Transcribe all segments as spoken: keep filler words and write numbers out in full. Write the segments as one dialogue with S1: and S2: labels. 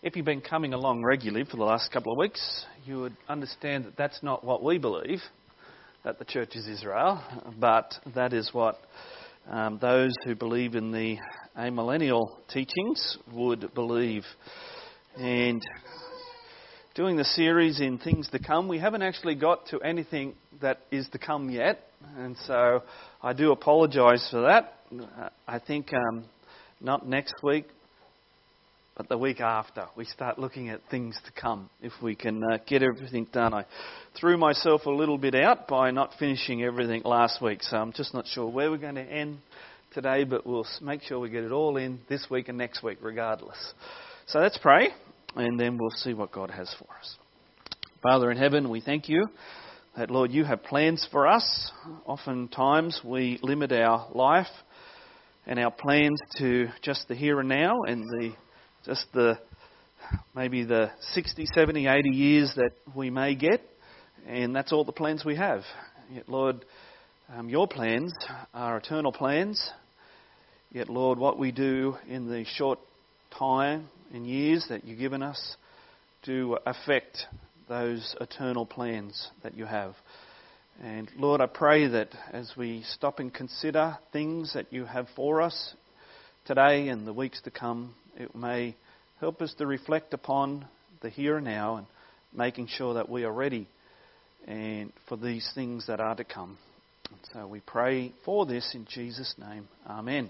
S1: if you've been coming along regularly for the last couple of weeks, you would understand that that's not what we believe, that the church is Israel, but that is what um, those who believe in the amillennial teachings would believe. And doing the series in Things to Come, we haven't actually got to anything that is to come yet, and so I do apologise for that. I think um, not next week, but the week after, we start looking at things to come, if we can uh, get everything done. I threw myself a little bit out by not finishing everything last week, so I'm just not sure where we're going to end today, but we'll make sure we get it all in this week and next week regardless. So let's pray, and then we'll see what God has for us. Father in heaven, we thank you that, Lord, you have plans for us. Oftentimes we limit our life and our plans to just the here and now and the just the maybe the sixty, seventy, eighty years that we may get, and that's all the plans we have. Yet, Lord, um, your plans are eternal plans. Yet, Lord, what we do in the short time and years that you've given us do affect those eternal plans that you have. And Lord, I pray that as we stop and consider things that you have for us today and the weeks to come, it may help us to reflect upon the here and now and making sure that we are ready and for these things that are to come. And so we pray for this in Jesus' name. Amen.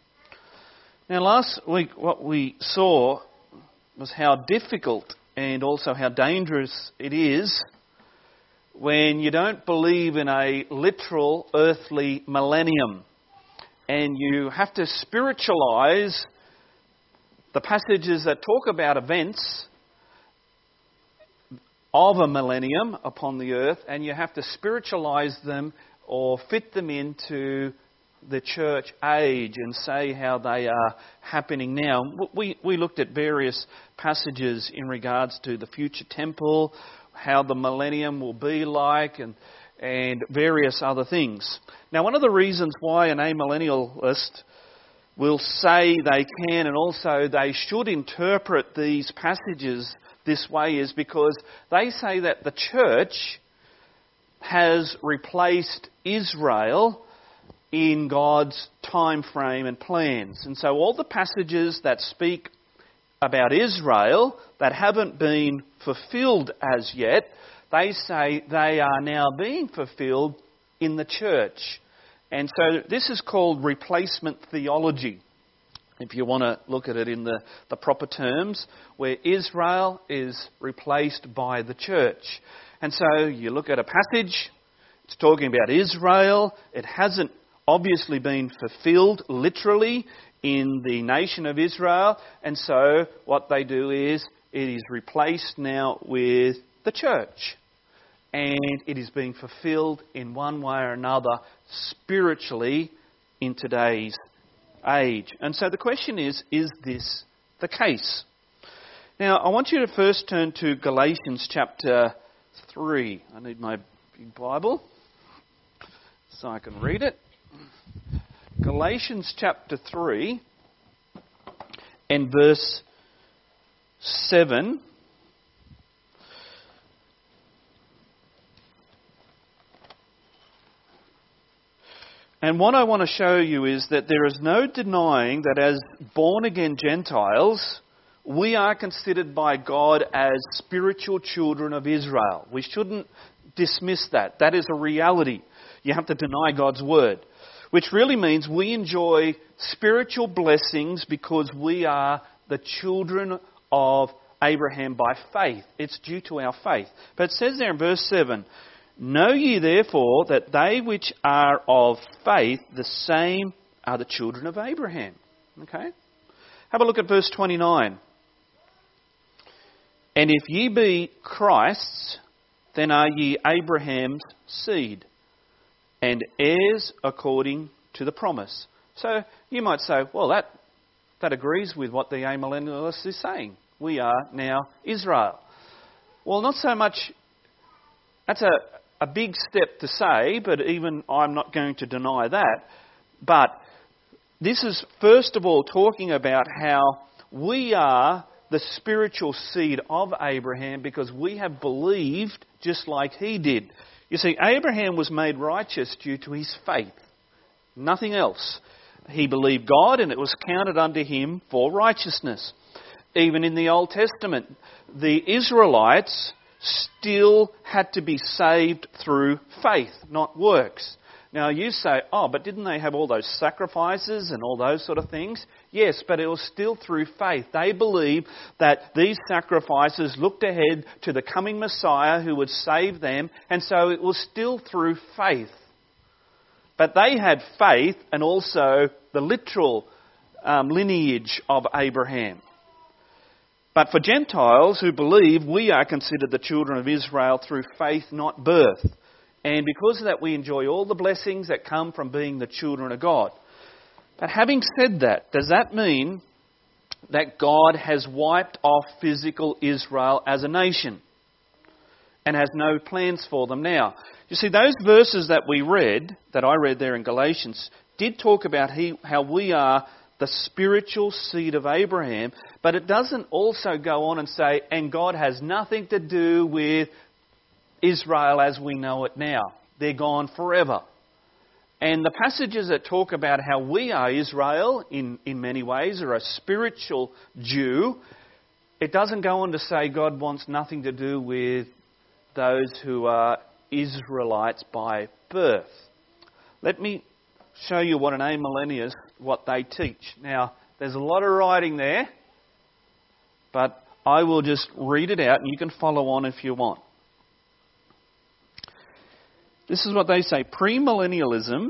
S1: Now, last week what we saw was how difficult and also how dangerous it is when you don't believe in a literal earthly millennium and you have to spiritualise the passages that talk about events of a millennium upon the earth, and you have to spiritualise them or fit them into the church age and say how they are happening now. We, we looked at various passages in regards to the future temple, how the millennium will be like, and and various other things. Now, one of the reasons why an amillennialist will say they can and also they should interpret these passages this way is because they say that the church has replaced Israel in God's time frame and plans. And so all the passages that speak about Israel that haven't been fulfilled as yet, they say they are now being fulfilled in the church. And so this is called replacement theology, if you want to look at it in the, the proper terms, where Israel is replaced by the church. And so you look at a passage, it's talking about Israel. It hasn't obviously been fulfilled literally in the nation of Israel. And so what they do is it is replaced now with the church. And it is being fulfilled in one way or another spiritually in today's age. And so the question is, is this the case? Now, I want you to first turn to Galatians chapter three. I need my big Bible so I can read it. Galatians chapter three and verse seven. And what I want to show you is that there is no denying that as born-again Gentiles, we are considered by God as spiritual children of Israel. We shouldn't dismiss that. That is a reality. You have to deny God's word, which really means we enjoy spiritual blessings because we are the children of Abraham by faith. It's due to our faith. But it says there in verse seven, "Know ye therefore that they which are of faith, the same are the children of Abraham." Okay? Have a look at verse twenty-nine. "And if ye be Christ's, then are ye Abraham's seed, and heirs according to the promise." So you might say, well, that, that agrees with what the amillennialist is saying. We are now Israel. Well, not so much. That's a... A big step to say, but even I'm not going to deny that. But this is first of all talking about how we are the spiritual seed of Abraham because we have believed just like he did. You see, Abraham was made righteous due to his faith. Nothing else. He believed God and it was counted unto him for righteousness. Even in the Old Testament, the Israelites still had to be saved through faith, not works. Now you say, oh, but didn't they have all those sacrifices and all those sort of things? Yes, but it was still through faith. They believed that these sacrifices looked ahead to the coming Messiah who would save them, and so it was still through faith. But they had faith and also the literal um, lineage of Abraham. But for Gentiles who believe, we are considered the children of Israel through faith, not birth. And because of that, we enjoy all the blessings that come from being the children of God. But having said that, does that mean that God has wiped off physical Israel as a nation and has no plans for them now? You see, those verses that we read, that I read there in Galatians, did talk about he, how we are the spiritual seed of Abraham, but it doesn't also go on and say, and God has nothing to do with Israel as we know it now. They're gone forever. And the passages that talk about how we are Israel in, in many ways, or a spiritual Jew, it doesn't go on to say God wants nothing to do with those who are Israelites by birth. Let me show you what an amillennialist, what they teach. Now, there's a lot of writing there, but I will just read it out and you can follow on if you want. This is what they say. Premillennialism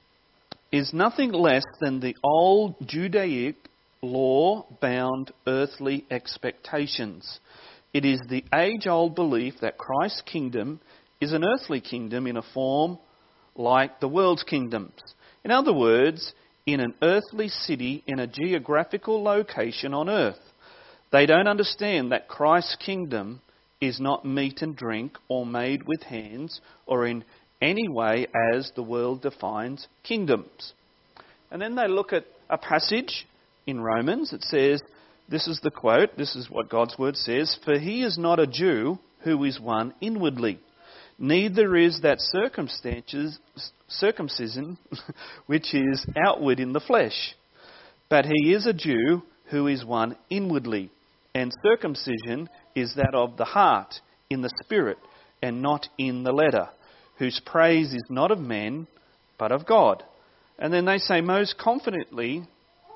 S1: is nothing less than the old Judaic law-bound earthly expectations. It is the age-old belief that Christ's kingdom is an earthly kingdom in a form like the world's kingdoms. In other words, in an earthly city in a geographical location on earth. They don't understand that Christ's kingdom is not meat and drink or made with hands or in any way as the world defines kingdoms. And then they look at a passage in Romans. It says, this is the quote, this is what God's word says, "For he is not a Jew who is one inwardly, neither is that circumstances, circumcision which is outward in the flesh, but he is a Jew who is one inwardly, and circumcision is that of the heart, in the spirit, and not in the letter, whose praise is not of men, but of God." And then they say, most confidently,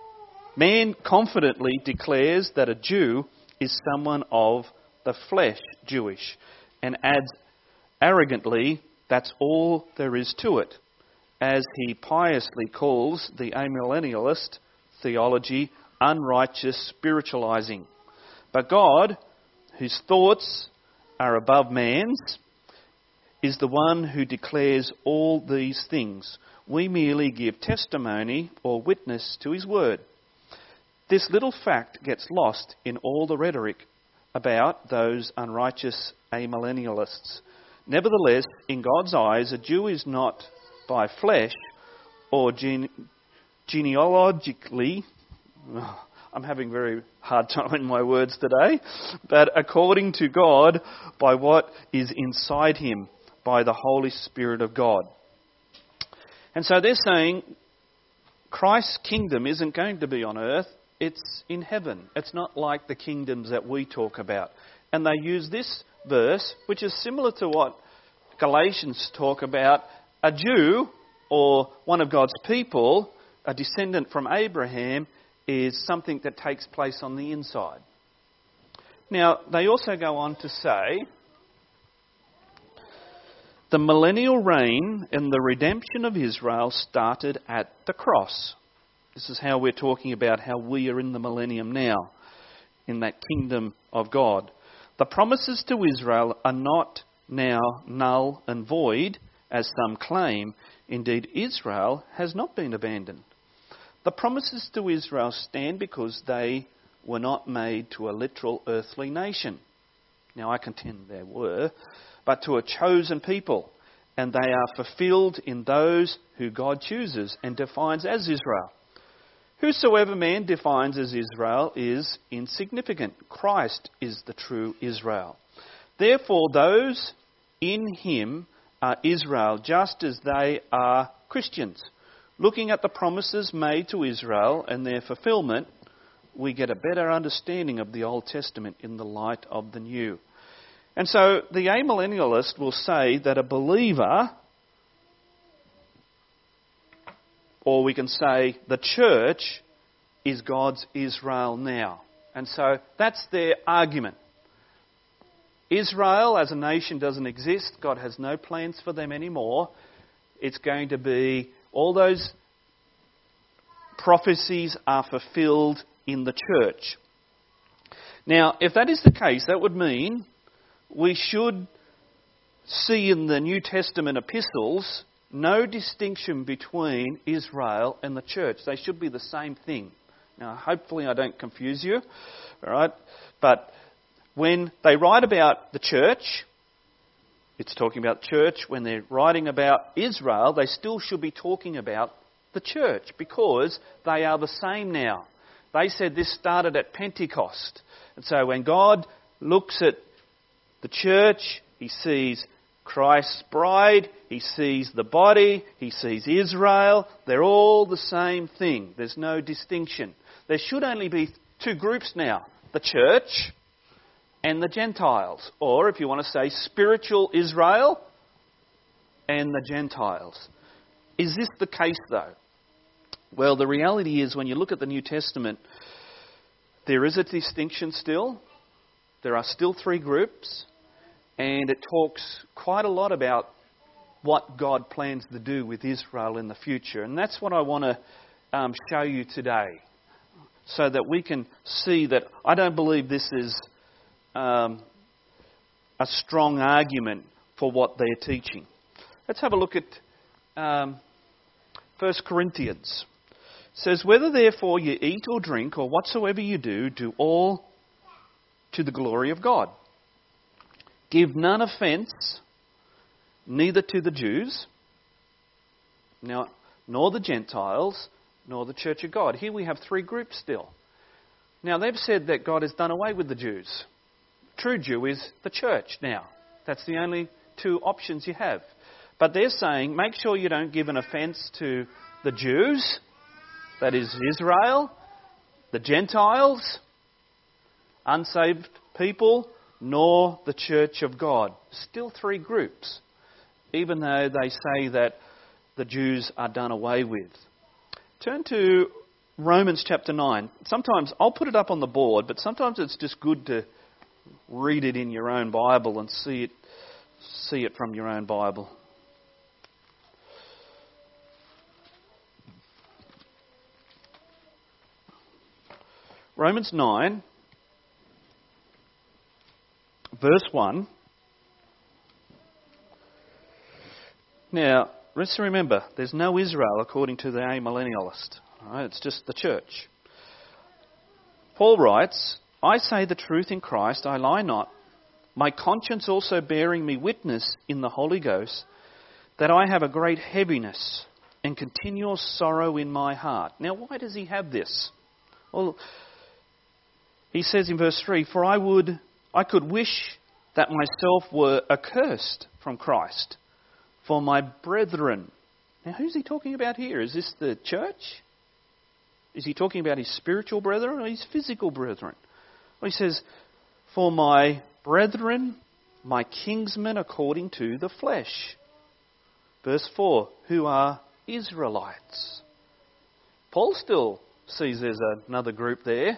S1: man confidently declares that a Jew is someone of the flesh, Jewish, and adds arrogantly, that's all there is to it, as he piously calls the amillennialist theology unrighteous spiritualizing. But God, whose thoughts are above man's, is the one who declares all these things. We merely give testimony or witness to his word. This little fact gets lost in all the rhetoric about those unrighteous amillennialists. Nevertheless, in God's eyes, a Jew is not by flesh or gene- genealogically... Oh, I'm having a very hard time in my words today. But according to God, by what is inside him, by the Holy Spirit of God. And so they're saying Christ's kingdom isn't going to be on earth, it's in heaven. It's not like the kingdoms that we talk about. And they use this verse, which is similar to what Galatians talk about. A Jew, or one of God's people, a descendant from Abraham, is something that takes place on the inside. Now, they also go on to say, the millennial reign and the redemption of Israel started at the cross. This is how we're talking about how we are in the millennium now, in that kingdom of God. The promises to Israel are not now null and void, as some claim. Indeed, Israel has not been abandoned. The promises to Israel stand because they were not made to a literal earthly nation. Now, I contend there were, but to a chosen people, and they are fulfilled in those who God chooses and defines as Israel, Whosoever man defines as Israel is insignificant. Christ is the true Israel. Therefore, those in him are Israel, just as they are Christians. Looking at the promises made to Israel and their fulfillment, we get a better understanding of the Old Testament in the light of the New. And so the amillennialist will say that a believer, or we can say the church, is God's Israel now. And so that's their argument. Israel as a nation doesn't exist. God has no plans for them anymore. It's going to be, all those prophecies are fulfilled in the church. Now, if that is the case, that would mean we should see in the New Testament epistles no distinction between Israel and the church. They should be the same thing. Now, hopefully I don't confuse you, all right? But when they write about the church, it's talking about church. When they're writing about Israel, they still should be talking about the church, because they are the same now. They said this started at Pentecost. And so when God looks at the church, he sees Christ's bride, he sees the body, he sees Israel. They're all the same thing. There's no distinction. There should only be two groups now, the church and the Gentiles. Or, if you want to say, spiritual Israel and the Gentiles. Is this the case, though? Well, the reality is, when you look at the New Testament, there is a distinction still. There are still three groups. And it talks quite a lot about what God plans to do with Israel in the future. And that's what I want to um, show you today, so that we can see that I don't believe this is um, a strong argument for what they're teaching. Let's have a look at um, First Corinthians. It says, "Whether therefore you eat or drink or whatsoever you do, do all to the glory of God. Give none offence, neither to the Jews, now, nor the Gentiles, nor the church of God." Here we have three groups still. Now, they've said that God has done away with the Jews. True Jew is the church now. That's the only two options you have. But they're saying, make sure you don't give an offence to the Jews, that is Israel, the Gentiles, unsaved people, nor the church of God. Still three groups, even though they say that the Jews are done away with. Turn to Romans chapter nine. Sometimes, I'll put it up on the board, but sometimes it's just good to read it in your own Bible and see it, see it from your own Bible. Romans nine, verse one. Now, let's remember, there's no Israel according to the amillennialist. All right, it's just the church. Paul writes, "I say the truth in Christ, I lie not. My conscience also bearing me witness in the Holy Ghost, that I have a great heaviness and continual sorrow in my heart." Now, why does he have this? Well, he says in verse three, "For I would, I could wish that myself were accursed from Christ for my brethren." Now, who's he talking about here? Is this the church? Is he talking about his spiritual brethren or his physical brethren? Well, he says, "For my brethren, my kinsmen according to the flesh." Verse four, who are Israelites. Paul still sees there's another group there.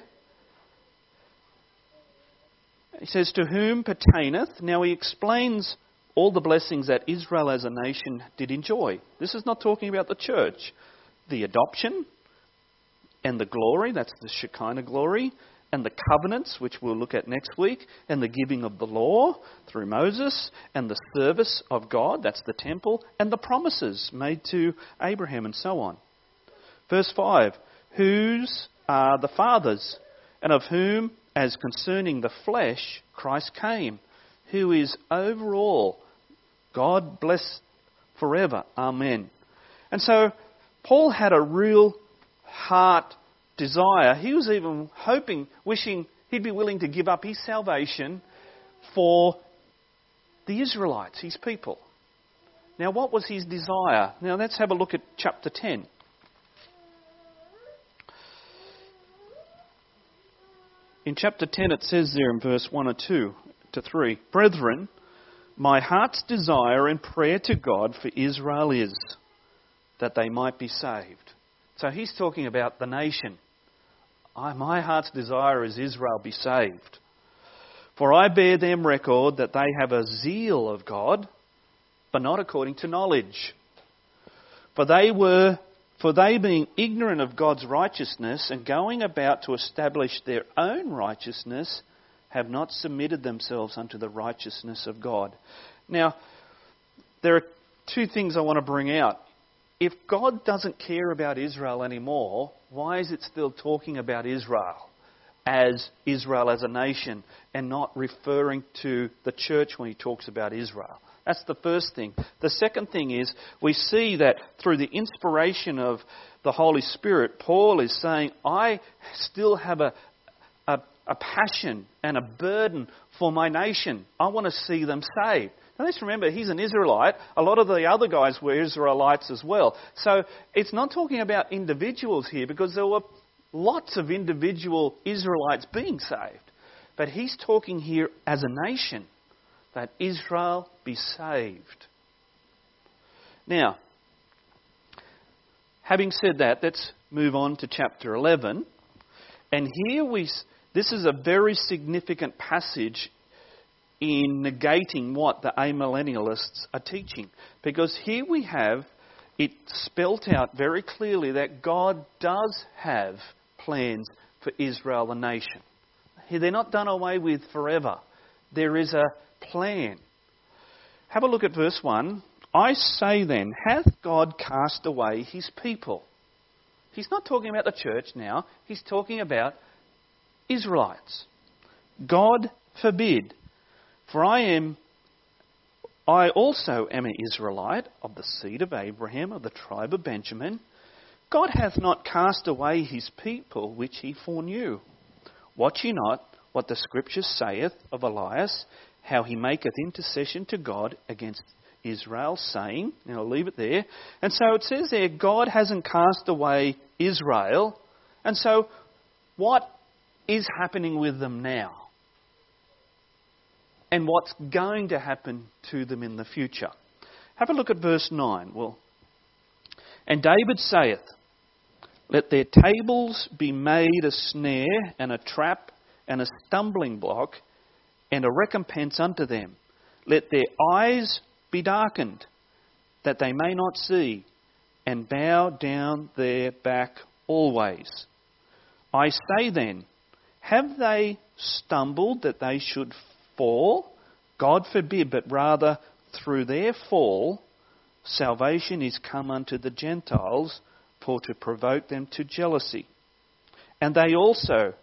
S1: He says, "To whom pertaineth," now he explains all the blessings that Israel as a nation did enjoy. This is not talking about the church. The adoption and the glory, that's the Shekinah glory, and the covenants, which we'll look at next week, and the giving of the law through Moses, and the service of God, that's the temple, and the promises made to Abraham, and so on. Verse five, "Whose are the fathers, and of whom, as concerning the flesh, Christ came, who is over all, God bless forever. Amen." And so Paul had a real heart desire, he was even hoping, wishing he'd be willing to give up his salvation for the Israelites, his people. Now, what was his desire? Now, let's have a look at chapter ten. In chapter ten, it says there in verse one or two to three, "Brethren, my heart's desire and prayer to God for Israel is that they might be saved." So he's talking about the nation. I, my heart's desire is Israel be saved. "For I bear them record that they have a zeal of God, but not according to knowledge. For they were, for they being ignorant of God's righteousness and going about to establish their own righteousness, have not submitted themselves unto the righteousness of God." Now, there are two things I want to bring out. If God doesn't care about Israel anymore, why is it still talking about Israel as Israel as a nation and not referring to the church when he talks about Israel? That's the first thing. The second thing is we see that through the inspiration of the Holy Spirit, Paul is saying, I still have a, a, a passion and a burden for my nation. I want to see them saved. Now let's remember, he's an Israelite. A lot of the other guys were Israelites as well. So it's not talking about individuals here, because there were lots of individual Israelites being saved. But he's talking here as a nation, that Israel be saved. Now, having said that, let's move on to chapter eleven. And here we, this is a very significant passage in negating what the amillennialists are teaching. Because here we have it spelt out very clearly that God does have plans for Israel, the nation. They're not done away with forever. There is a plan. Have a look at verse one. "I say then, hath God cast away his people?" He's not talking about the church now. He's talking about Israelites. "God forbid. For I am, I also am an Israelite of the seed of Abraham, of the tribe of Benjamin. God hath not cast away his people which he foreknew. Watch ye not what the Scripture saith of Elias, how he maketh intercession to God against Israel, saying," and I'll leave it there. And so it says there, God hasn't cast away Israel. And so what is happening with them now? And what's going to happen to them in the future? Have a look at verse nine. Well, "And David saith, Let their tables be made a snare and a trap and a stumbling block and a recompense unto them. Let their eyes be darkened, that they may not see, and bow down their back always. I say then, have they stumbled that they should fall? God forbid, but rather through their fall, salvation is come unto the Gentiles, for to provoke them to jealousy. And they also..."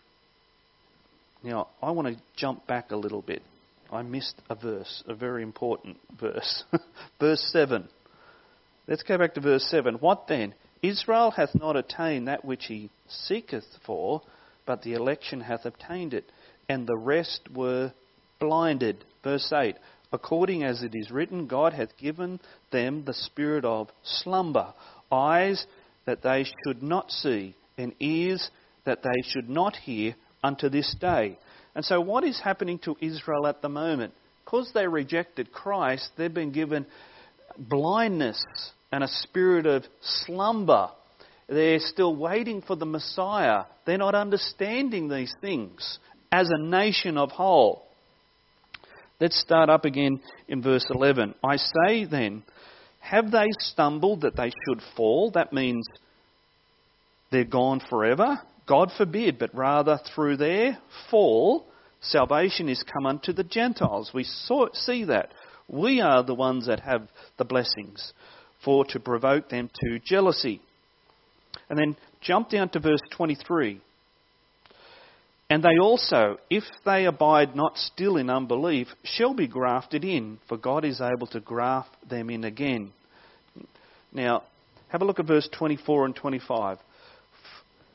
S1: Now, I want to jump back a little bit. I missed a verse, a very important verse. Verse seven. Let's go back to verse seven. "What then? Israel hath not attained that which he seeketh for, but the election hath obtained it, and the rest were blinded." Verse eight. "According as it is written, God hath given them the spirit of slumber, eyes that they should not see, and ears that they should not hear unto this day." And so what is happening to Israel at the moment? Because they rejected Christ, they've been given blindness and a spirit of slumber. They're still waiting for the Messiah. They're not understanding these things as a nation of whole. Let's start up again in verse eleven. "I say then, have they stumbled that they should fall?" That means they're gone forever. God forbid, but rather through their fall, salvation is come unto the Gentiles. We saw, see that. We are the ones that have the blessings, for to provoke them to jealousy. And then jump down to verse twenty-three. "And they also, if they abide not still in unbelief, shall be grafted in, for God is able to graft them in again." Now, have a look at verse twenty-four and twenty-five.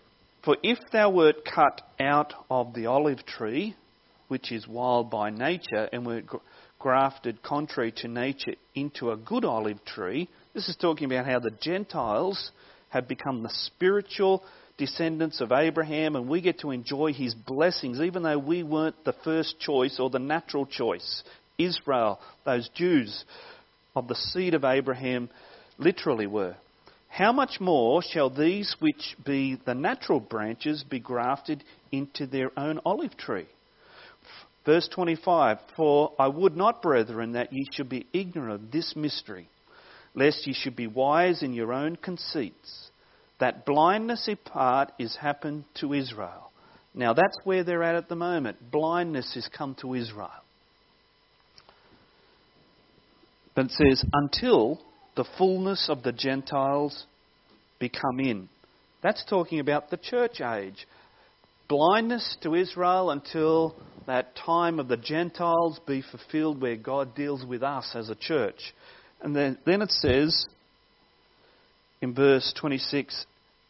S1: For if thou wert cut out of the olive tree, which is wild by nature, and wert grafted contrary to nature into a good olive tree, this is talking about how the Gentiles have become the spiritual descendants of Abraham, and we get to enjoy his blessings, even though we weren't the first choice or the natural choice. Israel, those Jews of the seed of Abraham, literally were. How much more shall these which be the natural branches be grafted into their own olive tree? Verse twenty-five, For I would not, brethren, that ye should be ignorant of this mystery, lest ye should be wise in your own conceits, that blindness in part is happened to Israel. Now that's where they're at at the moment. Blindness has come to Israel. But it says, until the fullness of the Gentiles be come in. That's talking about the church age. Blindness to Israel until that time of the Gentiles be fulfilled, where God deals with us as a church. And then, then it says in verse twenty-six,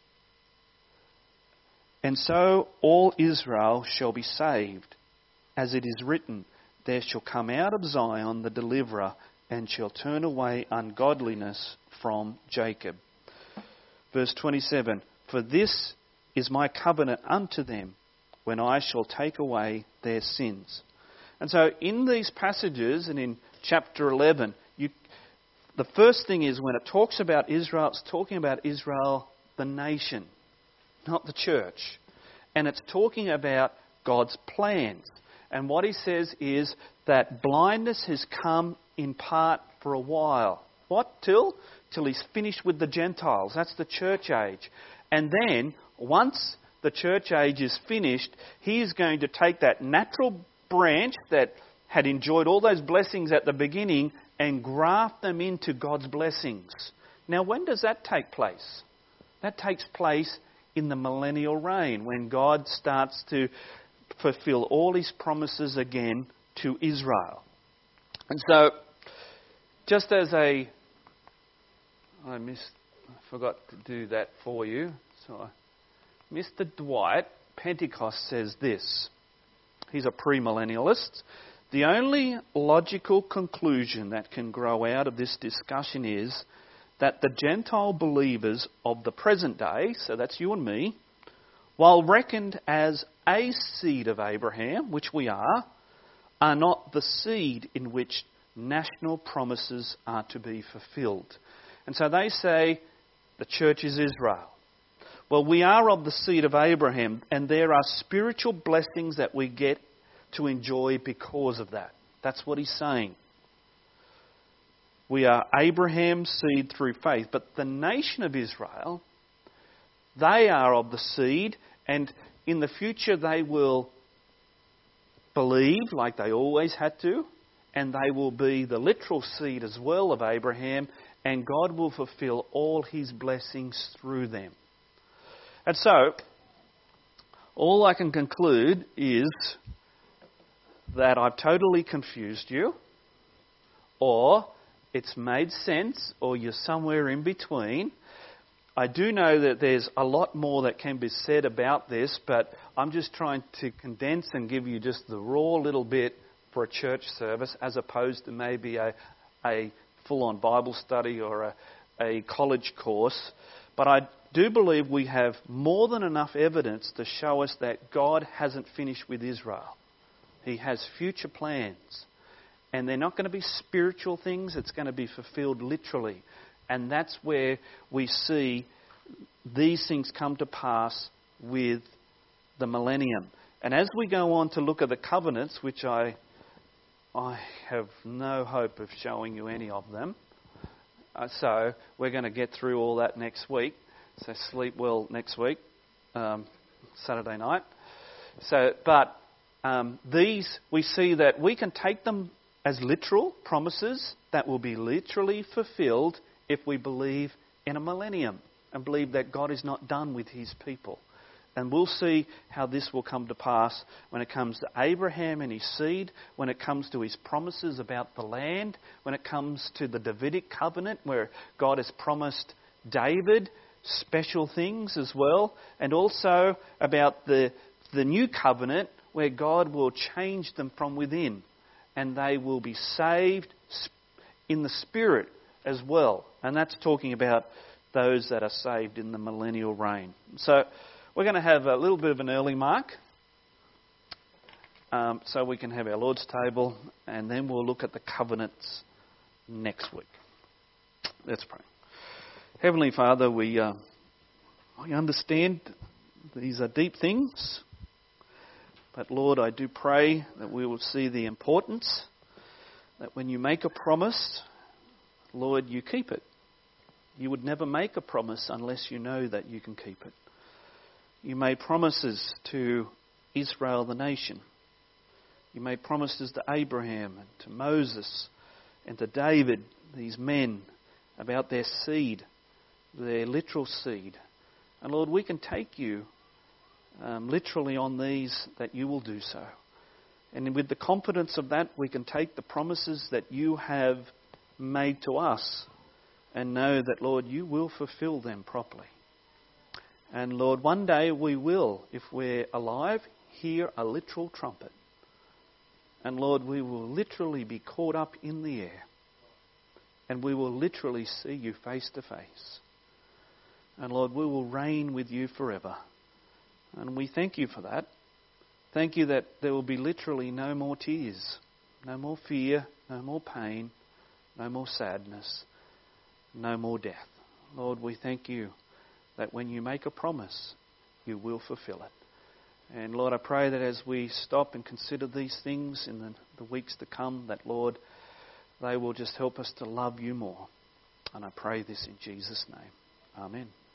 S1: And so all Israel shall be saved, as it is written, There shall come out of Zion the deliverer, and shall turn away ungodliness from Jacob. Verse twenty-seven, For this is my covenant unto them, when I shall take away their sins. And so in these passages, and in chapter eleven, you, the first thing is when it talks about Israel, it's talking about Israel, the nation, not the church. And it's talking about God's plans. And what he says is that blindness has come in part for a while. What? Till? Till he's finished with the Gentiles. That's the church age. And then, once the church age is finished, he is going to take that natural branch that had enjoyed all those blessings at the beginning and graft them into God's blessings. Now, when does that take place? That takes place in the millennial reign, when God starts to fulfill all his promises again to Israel. And so, just as a... I missed... I forgot to do that for you. So, Mister Dwight Pentecost says this. He's a premillennialist. The only logical conclusion that can grow out of this discussion is that the Gentile believers of the present day, so that's you and me, while reckoned as a seed of Abraham, which we are, are not the seed in which national promises are to be fulfilled. And so they say the church is Israel. Well, we are of the seed of Abraham, and there are spiritual blessings that we get to enjoy because of that. That's what he's saying. We are Abraham's seed through faith. But the nation of Israel, they are of the seed, and in the future they will believe like they always had to, and they will be the literal seed as well of Abraham, and God will fulfill all his blessings through them. And so, all I can conclude is that I've totally confused you, or it's made sense, or you're somewhere in between. I do know that there's a lot more that can be said about this, but I'm just trying to condense and give you just the raw little bit for a church service, as opposed to maybe a, a full-on Bible study or a, a college course. But I do believe we have more than enough evidence to show us that God hasn't finished with Israel. He has future plans. And they're not going to be spiritual things, it's going to be fulfilled literally. And that's where we see these things come to pass with the millennium. And as we go on to look at the covenants, which I I have no hope of showing you any of them. Uh, so we're going to get through all that next week. So sleep well next week, um, Saturday night. So, but um, these, we see that we can take them as literal promises that will be literally fulfilled if we believe in a millennium and believe that God is not done with his people. And we'll see how this will come to pass when it comes to Abraham and his seed, when it comes to his promises about the land, when it comes to the Davidic covenant where God has promised David special things as well, and also about the the new covenant where God will change them from within, and they will be saved in the Spirit as well. And that's talking about those that are saved in the millennial reign. So we're going to have a little bit of an early mark, um, so we can have our Lord's table, and then we'll look at the covenants next week. Let's pray. Heavenly Father, we uh, we understand these are deep things, but Lord, I do pray that we will see the importance, that when you make a promise, Lord, you keep it. You would never make a promise unless you know that you can keep it. You made promises to Israel, the nation. You made promises to Abraham and to Moses and to David, these men, about their seed, their literal seed. And Lord, we can take you um, literally on these, that you will do so. And with the confidence of that, we can take the promises that you have made to us and know that, Lord, you will fulfill them properly. And Lord, one day we will, if we're alive, hear a literal trumpet. And Lord, we will literally be caught up in the air. And we will literally see you face to face. And Lord, we will reign with you forever. And we thank you for that. Thank you that there will be literally no more tears, no more fear, no more pain, no more sadness, no more death. Lord, we thank you that when you make a promise, you will fulfill it. And Lord, I pray that as we stop and consider these things in the, the weeks to come, that Lord, they will just help us to love you more. And I pray this in Jesus' name. Amen.